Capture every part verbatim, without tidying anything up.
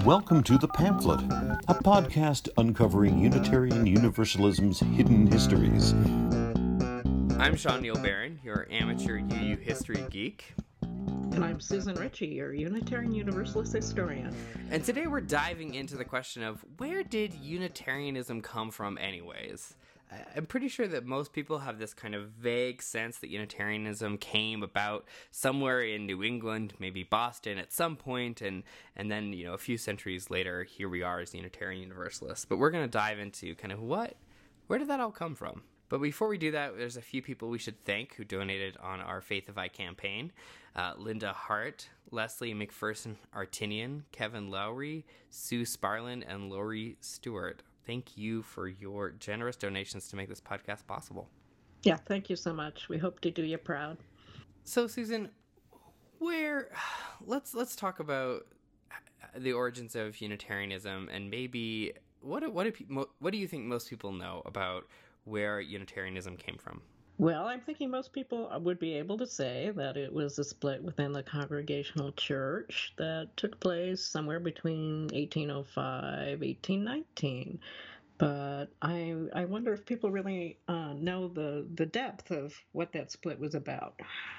Welcome to The Pamphlet, a podcast uncovering Unitarian Universalism's hidden histories. I'm Sean Neil Barron, your amateur U U history geek. And I'm Susan Ritchie, your Unitarian Universalist historian. And today we're diving into the question of, where did Unitarianism come from anyways? I'm pretty sure that most people have this kind of vague sense that Unitarianism came about somewhere in New England, maybe Boston at some point, and, and then, you know, a few centuries later, here we are as Unitarian Universalists. But we're going to dive into kind of what, where did that all come from? But before we do that, there's a few people we should thank who donated on our Faith of I campaign. Uh, Linda Hart, Leslie McPherson Artinian, Kevin Lowry, Sue Sparlin, and Lori Stewart. Thank you for your generous donations to make this podcast possible. Yeah, thank you so much. We hope to do you proud. So, Susan, where let's let's talk about the origins of Unitarianism, and maybe what what do people, what do you think most people know about where Unitarianism came from? Well, I'm thinking most people would be able to say that it was a split within the Congregational Church that took place somewhere between eighteen oh five, eighteen nineteen. But I I wonder if people really uh, know the, the depth of what that split was about.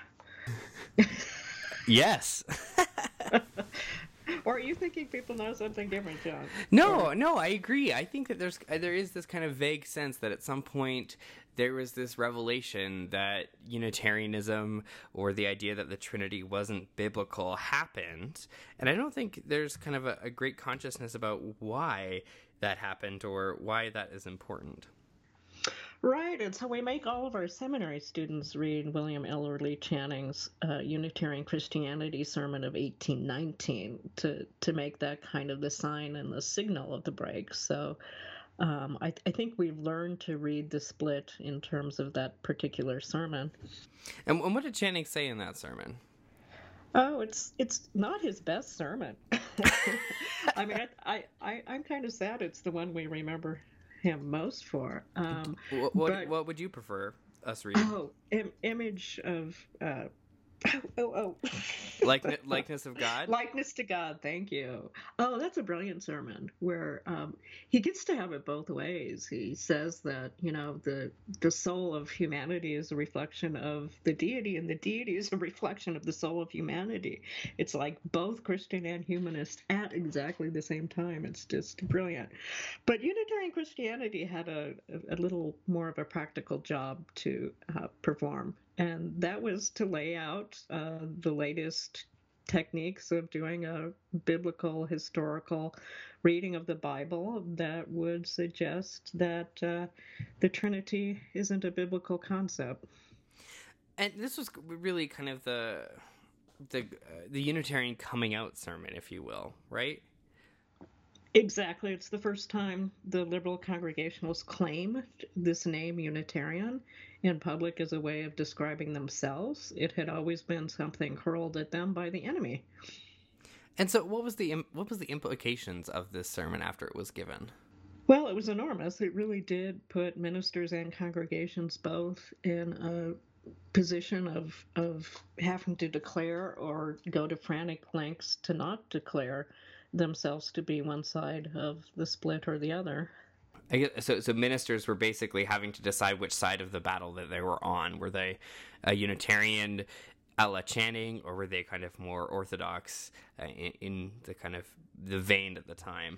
Yes. Or are you thinking people know something different, John? No, or... no, I agree. I think that there's there is this kind of vague sense that at some point there was this revelation that Unitarianism, or the idea that the Trinity wasn't biblical, happened. And I don't think there's kind of a, a great consciousness about why that happened or why that is important. Right, and so we make all of our seminary students read William Ellery Channing's uh, Unitarian Christianity sermon of eighteen nineteen to, to make that kind of the sign and the signal of the break. So um, I, I think we've learned to read the split in terms of that particular sermon. And, and what did Channing say in that sermon? Oh, it's it's not his best sermon. I mean, I, I, I'm kind of sad it's the one we remember him most for. Um, what, what, but, what would you prefer us reading? Oh, Im- image of, uh, oh, oh, oh. Like, likeness of God? Likeness to God, thank you. Oh, that's a brilliant sermon where um, he gets to have it both ways. He says that, you know, the the soul of humanity is a reflection of the deity, and the deity is a reflection of the soul of humanity. It's like both Christian and humanist at exactly the same time. It's just brilliant. But Unitarian Christianity had a, a little more of a practical job to uh, perform. And that was to lay out uh, the latest techniques of doing a biblical, historical reading of the Bible that would suggest that uh, the Trinity isn't a biblical concept. And this was really kind of the the uh, the Unitarian coming out sermon, if you will, right? Exactly. It's the first time the liberal Congregationalists claim this name Unitarian in public as a way of describing themselves. It had always been something hurled at them by the enemy. And so what was the what was the implications of this sermon after it was given? Well, it was enormous. It really did put ministers and congregations both in a position of of having to declare or go to frantic lengths to not declare themselves to be one side of the split or the other. I guess, so, so ministers were basically having to decide which side of the battle that they were on. Were they a Unitarian a la Channing, or were they kind of more orthodox uh, in, in the kind of the vein at the time?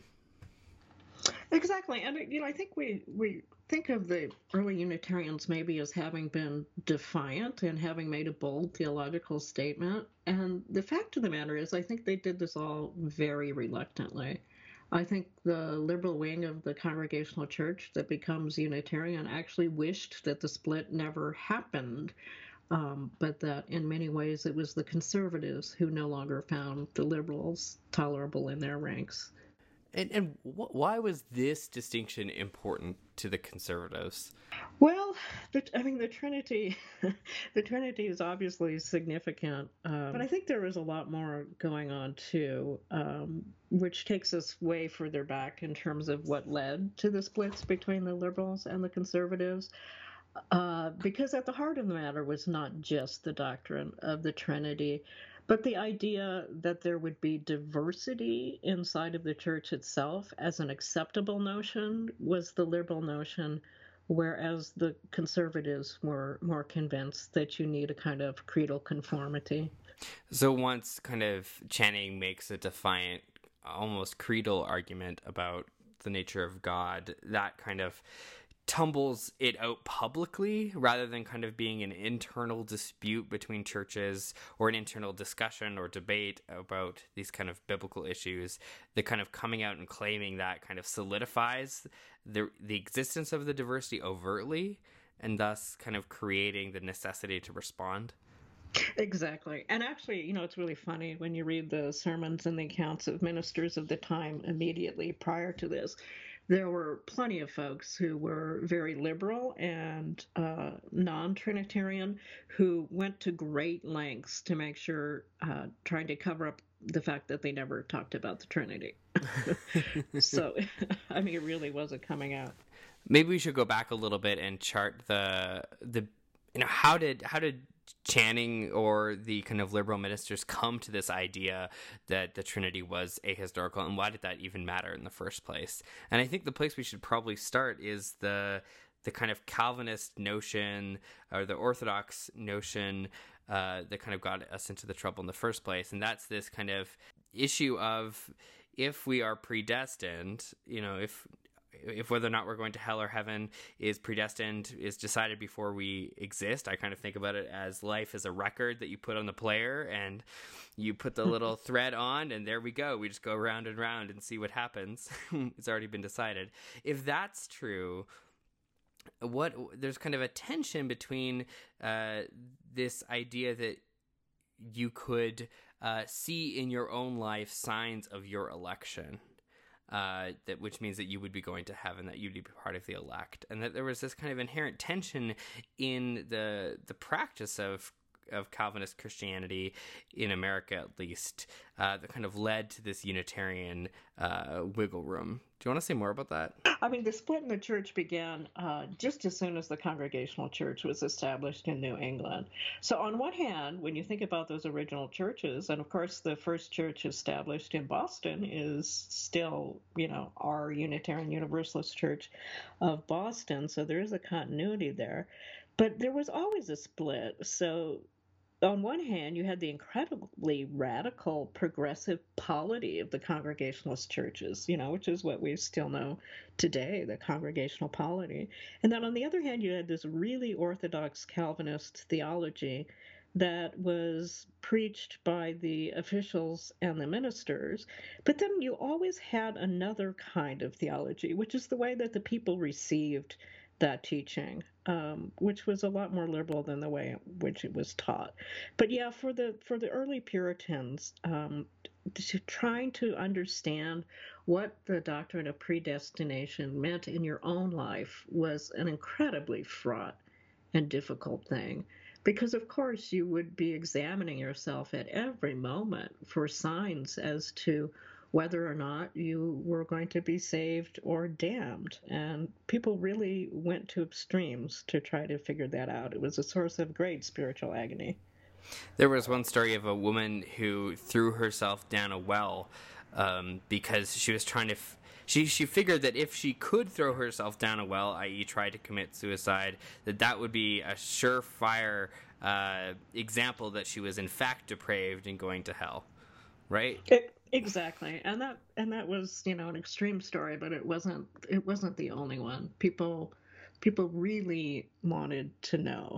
Exactly. And, you know, I think we, we think of the early Unitarians maybe as having been defiant and having made a bold theological statement. And the fact of the matter is, I think they did this all very reluctantly. I think the liberal wing of the Congregational Church that becomes Unitarian actually wished that the split never happened, um, but that in many ways it was the conservatives who no longer found the liberals tolerable in their ranks. And, and wh- why was this distinction important to the conservatives? Well, the, I mean, the Trinity, the Trinity is obviously significant, um, but I think there is a lot more going on too, um, which takes us way further back in terms of what led to the splits between the liberals and the conservatives. Uh, because at the heart of the matter was not just the doctrine of the Trinity, But the idea that there would be diversity inside of the church itself as an acceptable notion was the liberal notion, whereas the conservatives were more convinced that you need a kind of creedal conformity. So once kind of Channing makes a defiant, almost creedal argument about the nature of God, that kind of tumbles it out publicly rather than kind of being an internal dispute between churches or an internal discussion or debate about these kind of biblical issues. The kind of coming out and claiming that kind of solidifies the the existence of the diversity overtly, and thus kind of creating the necessity to respond. Exactly. And actually, you know, it's really funny when you read the sermons and the accounts of ministers of the time immediately prior to this. There were plenty of folks who were very liberal and uh, non-Trinitarian who went to great lengths to make sure, uh, trying to cover up the fact that they never talked about the Trinity. So, I mean, it really wasn't coming out. Maybe we should go back a little bit and chart the the you know how did how did Channing or the kind of liberal ministers come to this idea that the Trinity was ahistorical, and why did that even matter in the first place? And I think the place we should probably start is the the kind of Calvinist notion or the Orthodox notion uh, that kind of got us into the trouble in the first place, and that's this kind of issue of if we are predestined, you know, if if whether or not we're going to hell or heaven is predestined, is decided before we exist. I kind of think about it as life is a record that you put on the player and you put the little thread on and there we go. We just go round and round and see what happens. It's already been decided. If that's true, what there's kind of a tension between uh, this idea that you could uh, see in your own life signs of your election. Uh, that which means that you would be going to heaven, that you'd be part of the elect, and that there was this kind of inherent tension in the the practice of of Calvinist Christianity in America, at least, uh, that kind of led to this Unitarian uh, wiggle room. Do you want to say more about that? I mean, the split in the church began uh, just as soon as the Congregational Church was established in New England. So on one hand, when you think about those original churches, and of course the first church established in Boston is still, you know, our Unitarian Universalist Church of Boston, so there is a continuity there. But there was always a split. So on one hand, you had the incredibly radical progressive polity of the Congregationalist churches, you know, which is what we still know today, the Congregational polity. And then on the other hand, you had this really orthodox Calvinist theology that was preached by the officials and the ministers. But then you always had another kind of theology, which is the way that the people received that teaching, um, which was a lot more liberal than the way in which it was taught. But yeah, for the for the early Puritans, um, to, trying to understand what the doctrine of predestination meant in your own life was an incredibly fraught and difficult thing. Because, of course, you would be examining yourself at every moment for signs as to whether or not you were going to be saved or damned. And people really went to extremes to try to figure that out. It was a source of great spiritual agony. There was one story of a woman who threw herself down a well um, because she was trying to... F- She she figured that if she could throw herself down a well, that is try to commit suicide, that that would be a surefire uh, example that she was in fact depraved and going to hell, right? It, exactly, and that and that was, you know, an extreme story, but it wasn't it wasn't the only one. People people really wanted to know.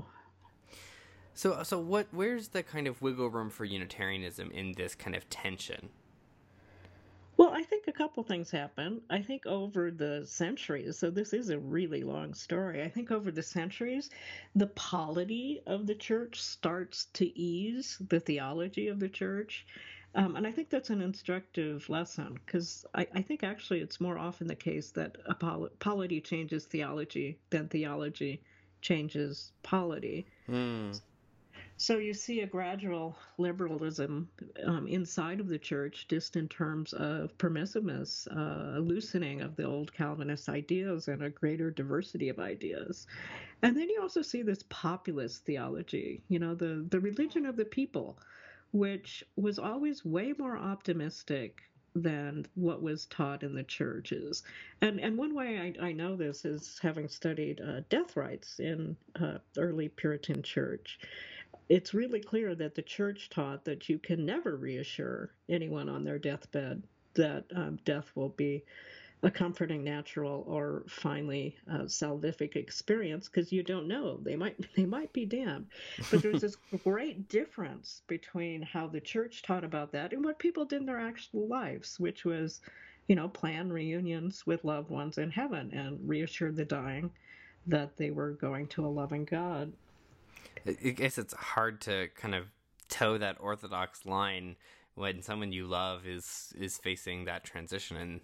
So so what? Where's the kind of wiggle room for Unitarianism in this kind of tension? Well, I think a couple things happen. I think over the centuries, so this is a really long story. I think over the centuries, the polity of the church starts to ease the theology of the church. Um, and I think that's an instructive lesson because I, I think actually it's more often the case that a pol- polity changes theology than theology changes polity. Mm. So you see a gradual liberalism um, inside of the church, just in terms of permissiveness, uh, a loosening of the old Calvinist ideas and a greater diversity of ideas. And then you also see this populist theology, you know, the, the religion of the people, which was always way more optimistic than what was taught in the churches. And and one way I, I know this is having studied uh, death rites in uh, early Puritan church. It's really clear that the church taught that you can never reassure anyone on their deathbed that um, death will be a comforting, natural, or finally uh, salvific experience, because you don't know, they might they might be damned. But there's this great difference between how the church taught about that and what people did in their actual lives, which was, you know, plan reunions with loved ones in heaven and reassure the dying that they were going to a loving God. I guess it's hard to kind of toe that orthodox line when someone you love is is facing that transition, and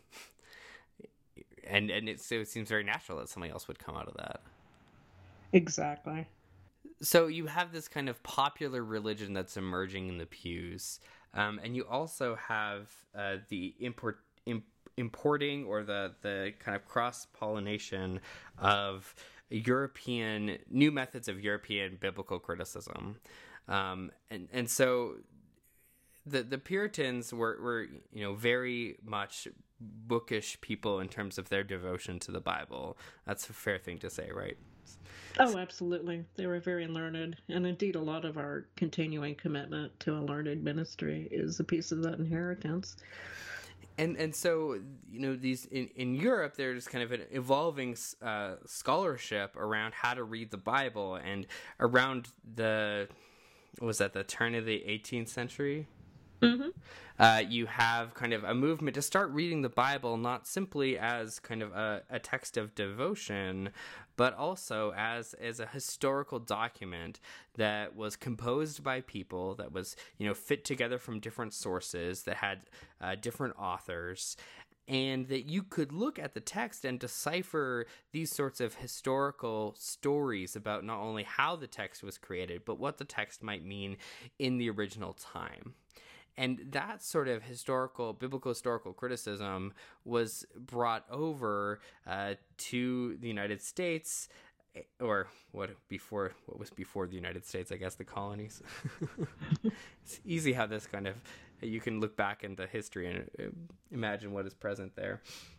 and and it, so it seems very natural that somebody else would come out of that. Exactly. So you have this kind of popular religion that's emerging in the pews, um, and you also have uh, the import imp, importing or the the kind of cross pollination of European new methods of European biblical criticism, um, and and so the the Puritans were, were you know very much bookish people in terms of their devotion to the Bible. That's a fair thing to say, right? Oh, absolutely. They were very learned, and indeed, a lot of our continuing commitment to a learned ministry is a piece of that inheritance. And and so, you know, these in, in Europe, there's kind of an evolving uh, scholarship around how to read the Bible, and around the, what was that, the turn of the eighteenth century? Mm-hmm. Uh, you have kind of a movement to start reading the Bible not simply as kind of a, a text of devotion, but also as as a historical document that was composed by people, that was, you know, fit together from different sources, that had uh, different authors, and that you could look at the text and decipher these sorts of historical stories about not only how the text was created, but what the text might mean in the original time. And that sort of historical, biblical historical criticism was brought over uh, to the United States, or what before what was before the United States, I guess the colonies. It's easy how this kind of, you can look back into history and imagine what is present there.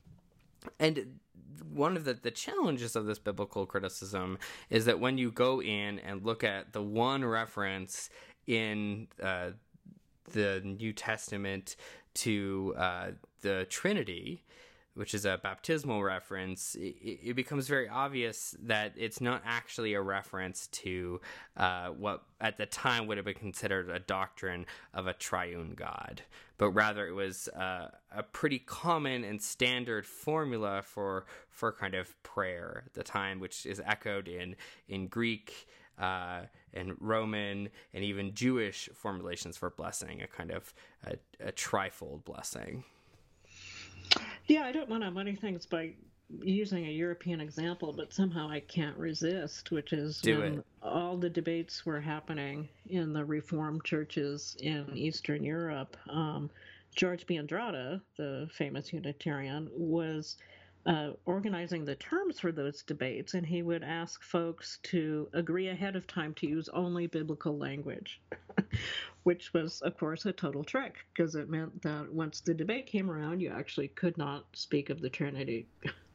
And one of the, the challenges of this biblical criticism is that when you go in and look at the one reference in uh, the New Testament to uh, the Trinity, which is a baptismal reference, it, it becomes very obvious that it's not actually a reference to uh, what at the time would have been considered a doctrine of a triune God, but rather it was uh, a pretty common and standard formula for for kind of prayer at the time, which is echoed in in Greek uh, and Roman and even Jewish formulations for blessing, a kind of a, a trifold blessing. Yeah, I don't want to muddy things by using a European example, but somehow I can't resist, which is Do when it. all the debates were happening in the Reformed churches in Eastern Europe. Um, George B. Andrade, the famous Unitarian, was uh, organizing the terms for those debates, and he would ask folks to agree ahead of time to use only biblical language, which was, of course, a total trick, because it meant that once the debate came around, you actually could not speak of the Trinity.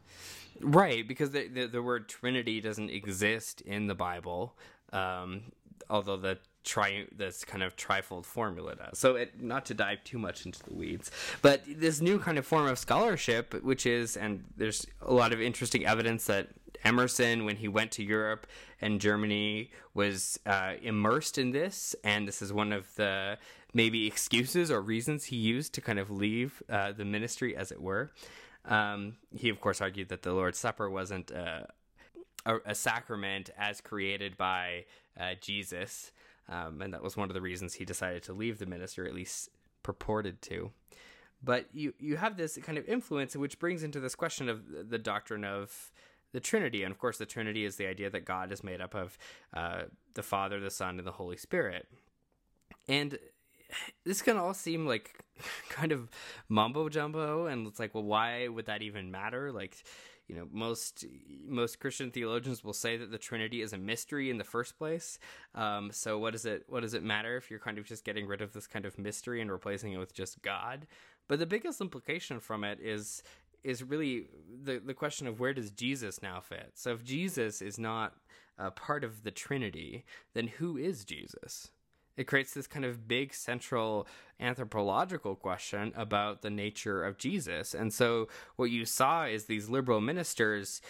Right, because the, the, the word Trinity doesn't exist in the Bible, um, although the tri this kind of trifold formula does. So it, not to dive too much into the weeds, but this new kind of form of scholarship, which is, and there's a lot of interesting evidence that Emerson, when he went to Europe and Germany, was uh, immersed in this, and this is one of the maybe excuses or reasons he used to kind of leave uh, the ministry, as it were. Um, he, of course, argued that the Lord's Supper wasn't uh, a, a sacrament as created by uh, Jesus, um, and that was one of the reasons he decided to leave the ministry, or at least purported to. But you, you have this kind of influence, which brings into this question of the doctrine of the Trinity. And, of course, the Trinity is the idea that God is made up of uh, the Father, the Son, and the Holy Spirit. And this can all seem like kind of mumbo jumbo, and it's like, well, why would that even matter? Like, you know, most most Christian theologians will say that the Trinity is a mystery in the first place. Um, so what does it what does it matter if you're kind of just getting rid of this kind of mystery and replacing it with just God? But the biggest implication from it is is really the the question of where does Jesus now fit? So if Jesus is not uh, part of the Trinity, then who is Jesus? It creates this kind of big central anthropological question about the nature of Jesus. And so what you saw is these liberal ministers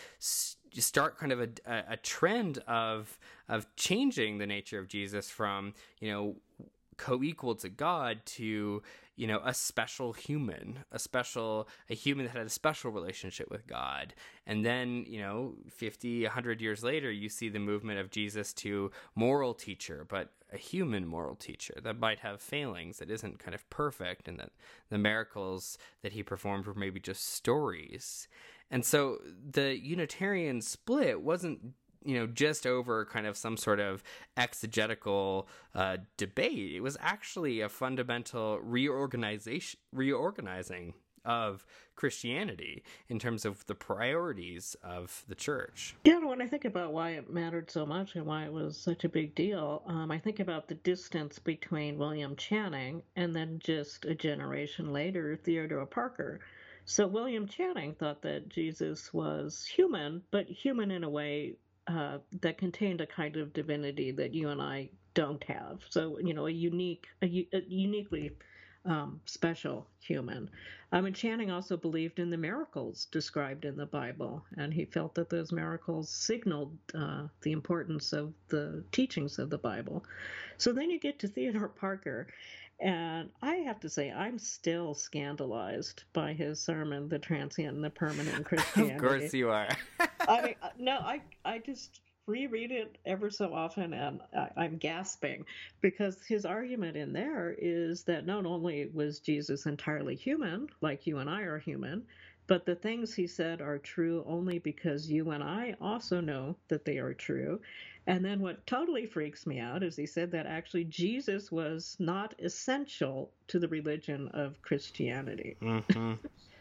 start kind of a, a trend of of changing the nature of Jesus from, you know, co-equal to God to, you know, a special human, a special, a human that had a special relationship with God. And then, you know, fifty, a hundred years later, you see the movement of Jesus to moral teacher, but a human moral teacher that might have failings, that isn't kind of perfect, and that the miracles that he performed were maybe just stories. And so the Unitarian split wasn't, you know, just over kind of some sort of exegetical uh, debate. It was actually a fundamental reorganization, reorganizing of Christianity in terms of the priorities of the church. Yeah, when I think about why it mattered so much and why it was such a big deal, um, I think about the distance between William Channing and then just a generation later, Theodore Parker. So William Channing thought that Jesus was human, but human in a way uh, that contained a kind of divinity that you and I don't have. So, you know, a unique, a, a uniquely um, special human. Um, and Channing also believed in the miracles described in the Bible, and he felt that those miracles signaled uh, the importance of the teachings of the Bible. So then you get to Theodore Parker, and I have to say, I'm still scandalized by his sermon, The Transient and the Permanent in Christianity. Of course you are. I mean, no, I, I just reread it ever so often, and I, I'm gasping, because his argument in there is that not only was Jesus entirely human, like you and I are human, but the things he said are true only because you and I also know that they are true. And then what totally freaks me out is he said that actually Jesus was not essential to the religion of Christianity. Mm-hmm.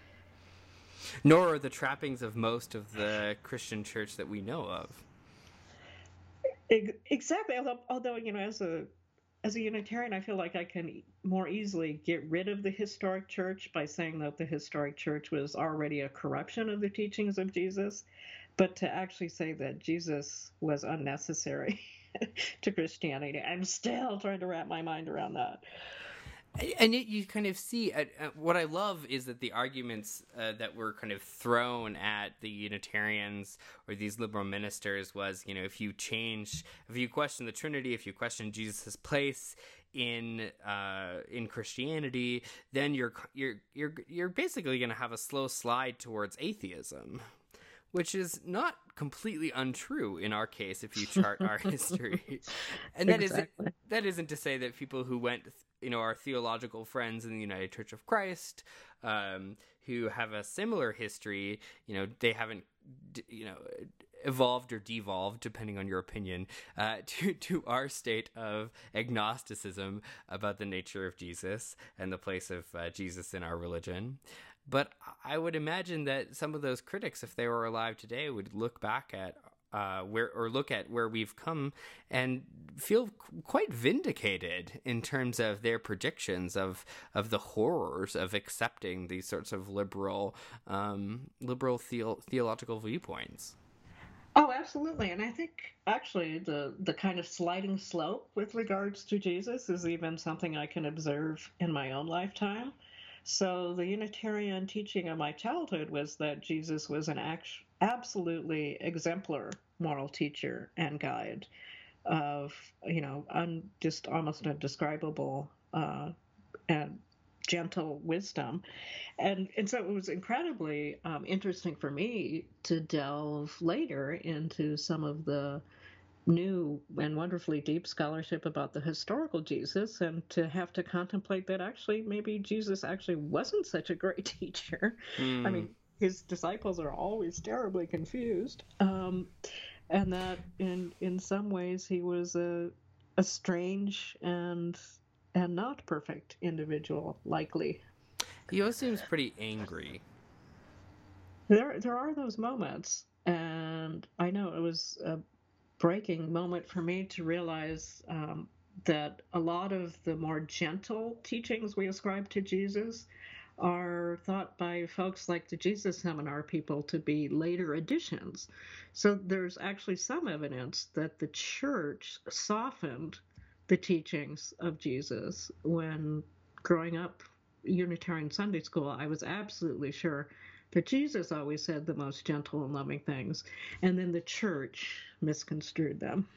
Nor are the trappings of most of the Christian church that we know of. Exactly. Although, although you know, as a as a Unitarian, I feel like I can more easily get rid of the historic church by saying that the historic church was already a corruption of the teachings of Jesus. But to actually say that Jesus was unnecessary to Christianity, I'm still trying to wrap my mind around that. And it, you kind of see, uh, uh, what I love is that the arguments uh, that were kind of thrown at the Unitarians or these liberal ministers was, you know, if you change, if you question the Trinity, if you question Jesus' place in uh, in Christianity, then you're you're you're you're basically going to have a slow slide towards atheism, which is not completely untrue in our case if you chart our history. And that exactly. isn't that isn't to say that people who went, you know, our theological friends in the United Church of Christ, um, who have a similar history, you know, they haven't, you know, evolved or devolved, depending on your opinion, uh, to, to our state of agnosticism about the nature of Jesus and the place of uh, Jesus in our religion. But I would imagine that some of those critics, if they were alive today, would look back at uh, where or look at where we've come and feel quite vindicated in terms of their predictions of of the horrors of accepting these sorts of liberal um, liberal theo- theological viewpoints. Oh, absolutely. And I think actually the, the kind of sliding slope with regards to Jesus is even something I can observe in my own lifetime. So the Unitarian teaching of my childhood was that Jesus was an act- absolutely exemplar moral teacher and guide of, you know, un- just almost indescribable uh, and gentle wisdom. And, and so it was incredibly um, interesting for me to delve later into some of the new and wonderfully deep scholarship about the historical Jesus, and to have to contemplate that actually maybe Jesus actually wasn't such a great teacher. Mm. I mean, his disciples are always terribly confused, um, and that in in some ways he was a a strange and and not perfect individual, likely. He always seems pretty angry. There, there are those moments, and I know it was a breaking moment for me to realize um, that a lot of the more gentle teachings we ascribe to Jesus are thought by folks like the Jesus Seminar people to be later additions. So there's actually some evidence that the church softened the teachings of Jesus. When growing up Unitarian Sunday school, I was absolutely sure that Jesus always said the most gentle and loving things, and then the church misconstrued them.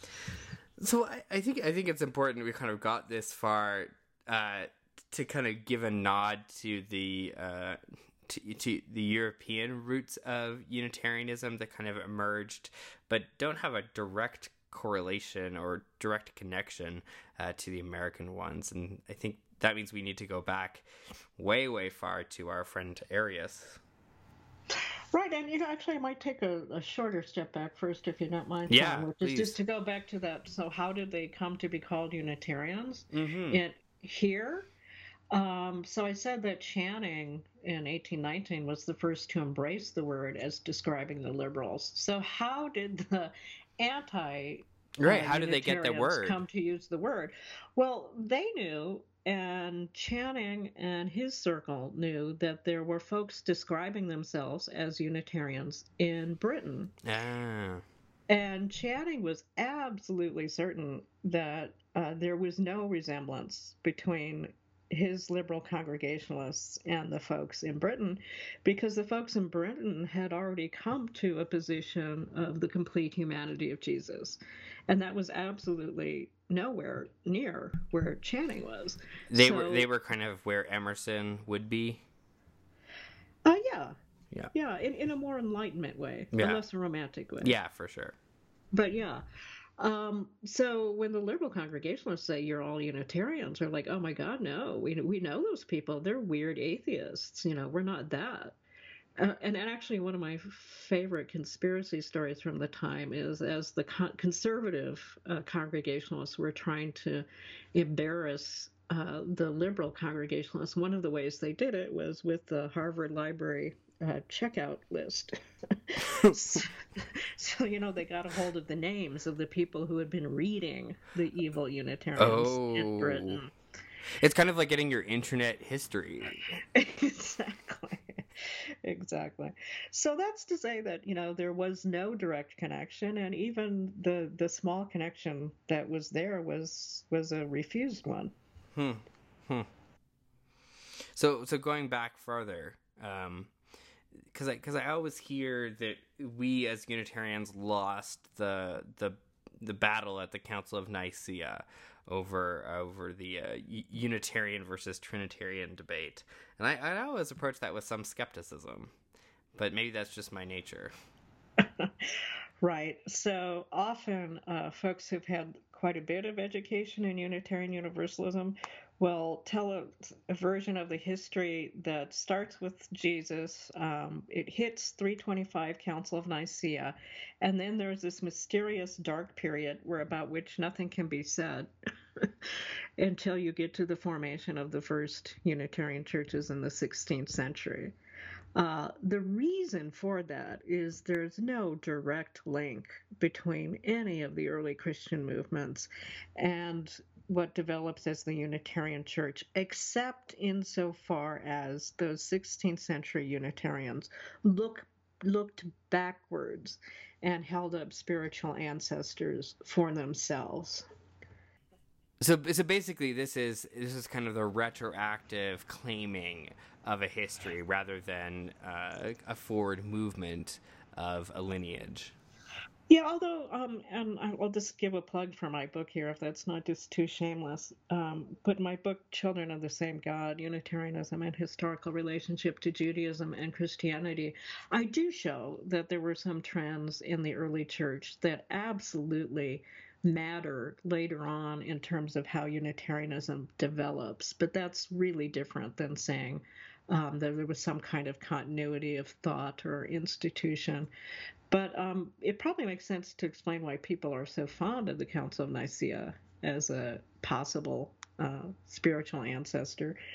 So I, I think I think it's important we kind of got this far uh, to kind of give a nod to the uh, to, to the European roots of Unitarianism that kind of emerged, but don't have a direct correlation or direct connection uh, to the American ones. And I think that means we need to go back way, way far to our friend Arius. Right, and you know, actually, I might take a, a shorter step back first, if you don't mind. Yeah, Tom, which please. is just to go back to that. So, how did they come to be called Unitarians? Mm-hmm. It here. Um, so I said that Channing in eighteen nineteen was the first to embrace the word as describing the liberals. So how did the anti right? uh, How did they get the Unitarians word? come to use the word? Well, they knew, and Channing and his circle knew that there were folks describing themselves as Unitarians in Britain. Ah. And Channing was absolutely certain that uh, there was no resemblance between his liberal Congregationalists and the folks in Britain, because the folks in Britain had already come to a position of the complete humanity of Jesus. And that was absolutely nowhere near where Channing was. They so, were they were kind of where Emerson would be. Uh, yeah. Yeah. Yeah, in, in a more Enlightenment way, Yeah. a less romantic way. Yeah, for sure. But yeah. Um, so when the liberal Congregationalists say you're all Unitarians, they're like, oh my God, no, we we know those people. They're weird atheists. You know, we're not that. Uh, and, and actually, one of my favorite conspiracy stories from the time is as the con- conservative uh, Congregationalists were trying to embarrass uh, the liberal Congregationalists, one of the ways they did it was with the Harvard Library uh, checkout list. so, so, you know, they got a hold of the names of the people who had been reading the evil Unitarians Oh. in Britain. It's kind of like getting your internet history. Exactly. Exactly. So that's to say that, you know, there was no direct connection, and even the the small connection that was there was was a refused one. Hmm. Hmm. So so going back further, um, because I because I always hear that we as Unitarians lost the the the battle at the Council of Nicaea over over the uh, Unitarian versus Trinitarian debate, and I, I always approach that with some skepticism, but maybe that's just my nature. Right. So often, uh, folks who've had quite a bit of education in Unitarian Universalism will tell a, a version of the history that starts with Jesus. Um, it hits three twenty-five Council of Nicaea, and then there's this mysterious dark period where about which nothing can be said until you get to the formation of the first Unitarian churches in the sixteenth century. Uh, the reason for that is there's no direct link between any of the early Christian movements and what develops as the Unitarian Church, except insofar as those sixteenth century Unitarians look looked backwards and held up spiritual ancestors for themselves. So, so basically, this is this is kind of the retroactive claiming of a history rather than uh, a forward movement of a lineage. Yeah, although, um, and I'll just give a plug for my book here, if that's not just too shameless. Um, but my book, Children of the Same God, Unitarianism and Historical Relationship to Judaism and Christianity, I do show that there were some trends in the early church that absolutely matter later on in terms of how Unitarianism develops. But that's really different than saying um, that there was some kind of continuity of thought or institution. But um, it probably makes sense to explain why people are so fond of the Council of Nicaea as a possible uh, spiritual ancestor.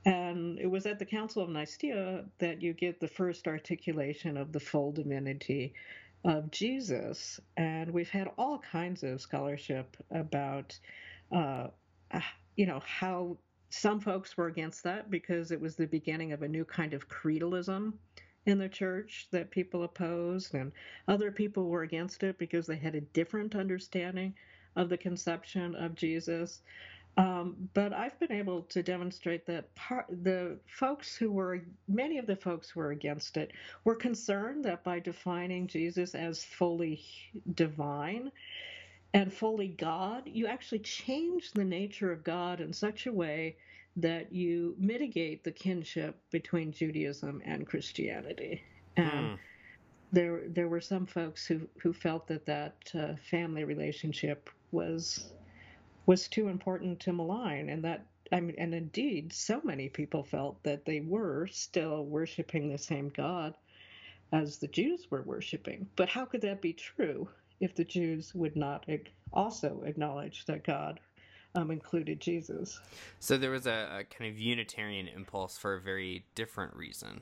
And it was at the Council of Nicaea that you get the first articulation of the full divinity of Jesus. And we've had all kinds of scholarship about, uh, you know, how some folks were against that because it was the beginning of a new kind of creedalism in the church that people opposed, and other people were against it because they had a different understanding of the conception of Jesus. Um, but I've been able to demonstrate that part, the folks who were, many of the folks who were against it, were concerned that by defining Jesus as fully divine and fully God, you actually change the nature of God in such a way that you mitigate the kinship between Judaism and Christianity. And mm. there, there were some folks who, who felt that that uh, family relationship was was too important to malign, and that I mean, and indeed, so many people felt that they were still worshiping the same God as the Jews were worshiping. But how could that be true if the Jews would not also acknowledge that God um, included Jesus? So there was a, a kind of Unitarian impulse for a very different reason.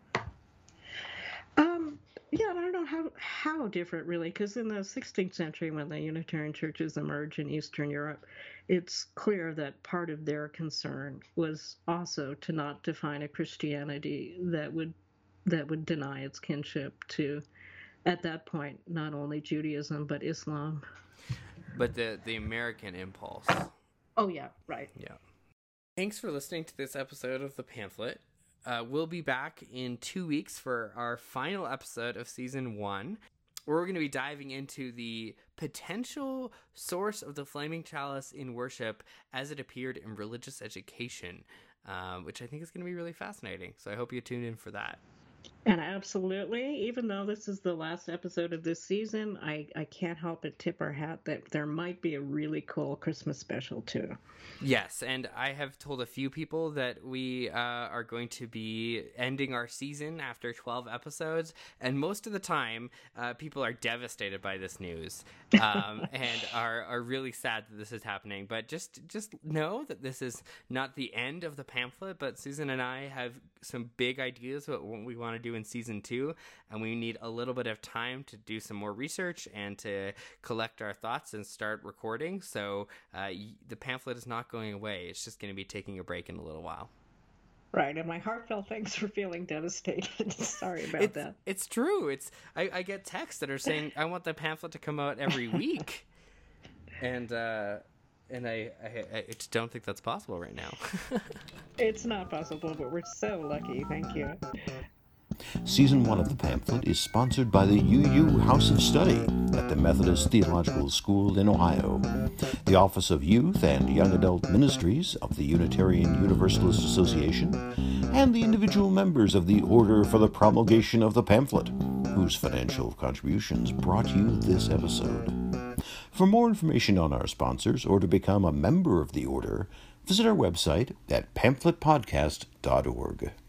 Um. Yeah, I don't know how how different really, because in the sixteenth century, when the Unitarian churches emerged in Eastern Europe, it's clear that part of their concern was also to not define a Christianity that would that would deny its kinship to, at that point, not only Judaism but Islam. But the the American impulse. Oh yeah, right. Yeah. Thanks for listening to this episode of The Pamphlet. Uh, we'll be back in two weeks for our final episode of season one, where we're going to be diving into the potential source of the flaming chalice in worship as it appeared in religious education, uh, which I think is going to be really fascinating. So I hope you tune in for that. And absolutely, even though this is the last episode of this season, I, I can't help but tip our hat that there might be a really cool Christmas special too. Yes, and I have told a few people that we uh, are going to be ending our season after twelve episodes, and most of the time, uh, people are devastated by this news um, and are, are really sad that this is happening. But just just know that this is not the end of the pamphlet, but Susan and I have some big ideas about what we want to do in season two, and we need a little bit of time to do some more research and to collect our thoughts and start recording. So uh, the pamphlet is not going away. It's just going to be taking a break in a little while. Right, and my heartfelt thanks for feeling devastated. Sorry about it's, that. It's true. It's I, I get texts that are saying I want the pamphlet to come out every week, and uh, and I, I I just don't think that's possible right now. It's not possible, but we're so lucky. Thank you. Season one of the pamphlet is sponsored by the U U House of Study at the Methodist Theological School in Ohio, the Office of Youth and Young Adult Ministries of the Unitarian Universalist Association, and the individual members of the Order for the Promulgation of the Pamphlet, whose financial contributions brought you this episode. For more information on our sponsors or to become a member of the Order, visit our website at pamphlet podcast dot org.